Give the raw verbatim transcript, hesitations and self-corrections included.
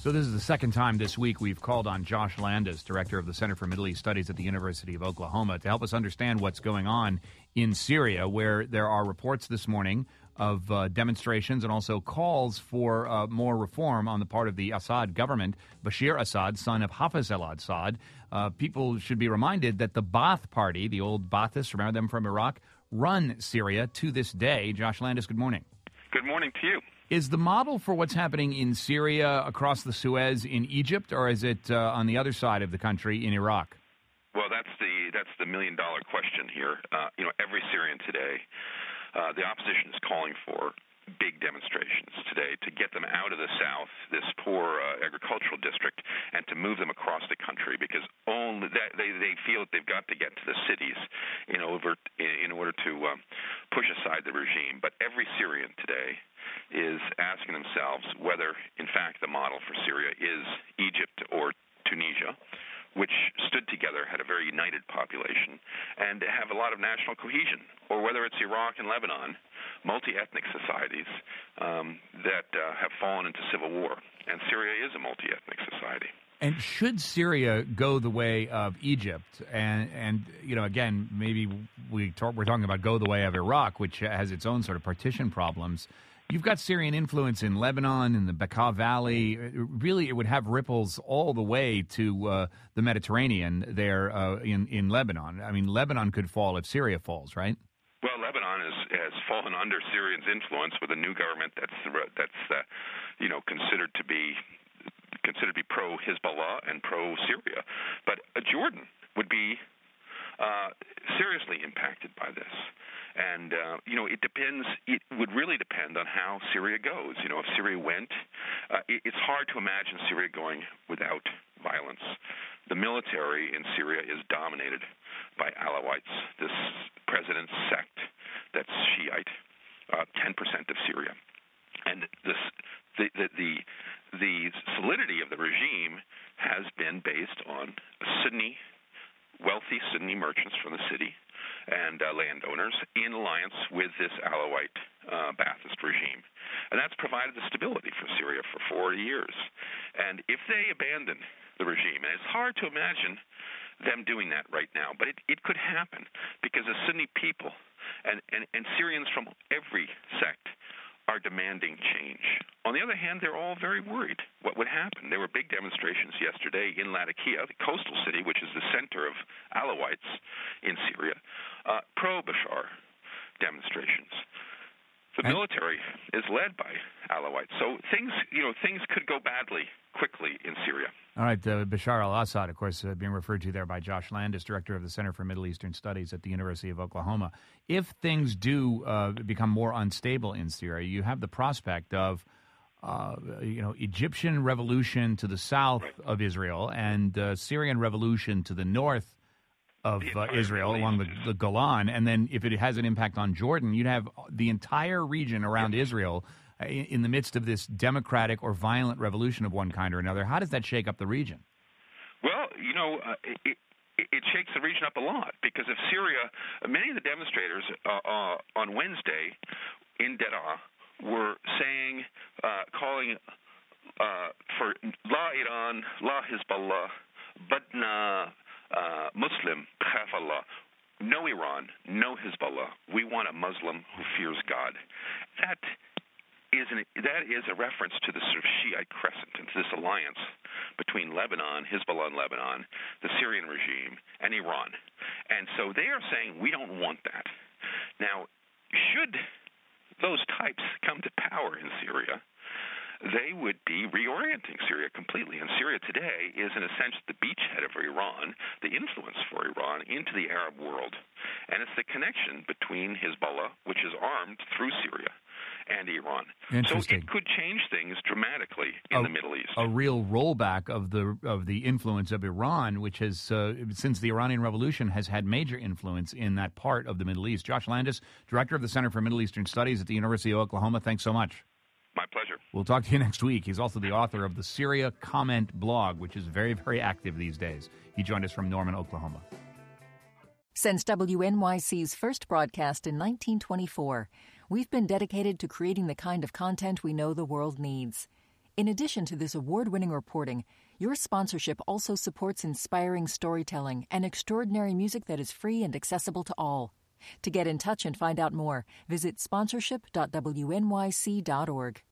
So this is the second time this week we've called on Josh Landis, director of the Center for Middle East Studies at the University of Oklahoma, to help us understand what's going on in Syria, where there are reports this morning of uh, demonstrations and also calls for uh, more reform on the part of the Assad government. Bashir Assad, son of Hafez al-Assad. Uh, people should be reminded that the Ba'ath Party, the old Baathists, remember them from Iraq, run Syria to this day. Josh Landis, good morning. Good morning to you. Is the model for what's happening in Syria across the Suez in Egypt, or is it uh, on the other side of the country in Iraq? Well, that's the that's the million dollar question here. Uh, you know, every Syrian today, uh, the opposition is calling for big demonstrations today to get them out of the south, this poor uh, agricultural district, and to move them across the country, because only that, they they feel that they've got to get to the cities in over in order to um, push aside the regime. But every Syrian today is asking themselves whether, in fact, the model for Syria is Egypt or Tunisia, which stood together, had a very united population, and have a lot of national cohesion, or whether it's Iraq and Lebanon, multi-ethnic societies um, that uh, have fallen into civil war. And Syria is a multi-ethnic society. And should Syria go the way of Egypt, and, and you know, again, maybe we talk, we're talking about go the way of Iraq, which has its own sort of partition problems. You've got Syrian influence in Lebanon, in the Bekaa Valley. Really, it would have ripples all the way to uh, the Mediterranean there uh, in, in Lebanon. I mean, Lebanon could fall if Syria falls, right? Well, Lebanon is, has fallen under Syrians' influence with a new government that's, that's uh, you know, considered to be considered to be pro-Hezbollah and pro-Syria. But uh, Jordan would be uh, seriously impacted by this. And, uh, you know, it depends, it would really depend on how Syria goes. You know, if Syria went, uh, it, it's hard to imagine Syria going without violence. The military in Syria is dominated by Alawites, this president's sect that's Shiite, uh, ten percent of Syria. And this, the, the, the, the solidity of the regime has been based on Sunni, wealthy Sunni merchants from the city and uh, landowners in alliance with this Alawite uh, Ba'athist regime. And that's provided the stability for Syria for forty years. And if they abandon the regime, and it's hard to imagine them doing that right now, but it, it could happen because the Sunni people and, and, and Syrians from every sect are demanding change. On the other hand, they're all very worried what would happen. There were big demonstrations yesterday in Latakia, the coastal city, which is the center of Alawites in Syria, uh, pro-Bashar demonstrations. The military is led by Alawites. So things, you know, things could go badly quickly in Syria. All right, uh, Bashar al-Assad, of course, uh, being referred to there by Josh Landis, director of the Center for Middle Eastern Studies at the University of Oklahoma. If things do uh, become more unstable in Syria, you have the prospect of, uh, you know, Egyptian revolution to the south right. of Israel and uh, Syrian revolution to the north of uh, Israel along the, the Golan. And then if it has an impact on Jordan, you'd have the entire region around yep. Israel in, in the midst of this democratic or violent revolution of one kind or another. How does that shake up the region? Well, you know, uh, it, it shakes the region up a lot because if Syria, many of the demonstrators uh, uh, on Wednesday in Deraa were saying, uh, calling uh, for La Iran, La Hezbollah, Badna uh, Muslim, Khaf Allah. No Iran, no Hezbollah. We want a Muslim who fears God. That is an, that is a reference to the sort of Shiite crescent and to this alliance between Lebanon, Hezbollah in Lebanon, the Syrian regime, and Iran. And so they are saying we don't want that. Now, should those types come to power in Syria, they would be reorienting Syria completely. And Syria today is, in a sense, the beachhead of Iran, the influence for Iran into the Arab world. And it's the connection between Hezbollah, which is armed through Syria, and Iran. So it could change things dramatically in a, the Middle East. A real rollback of the of the influence of Iran, which has, uh, since the Iranian Revolution, has had major influence in that part of the Middle East. Josh Landis, director of the Center for Middle Eastern Studies at the University of Oklahoma, thanks so much. My pleasure. We'll talk to you next week. He's also the author of the Syria Comment blog, which is very, very active these days. He joined us from Norman, Oklahoma. Since W N Y C's first broadcast in nineteen twenty-four, we've been dedicated to creating the kind of content we know the world needs. In addition to this award-winning reporting, your sponsorship also supports inspiring storytelling and extraordinary music that is free and accessible to all. To get in touch and find out more, visit sponsorship dot w n y c dot org.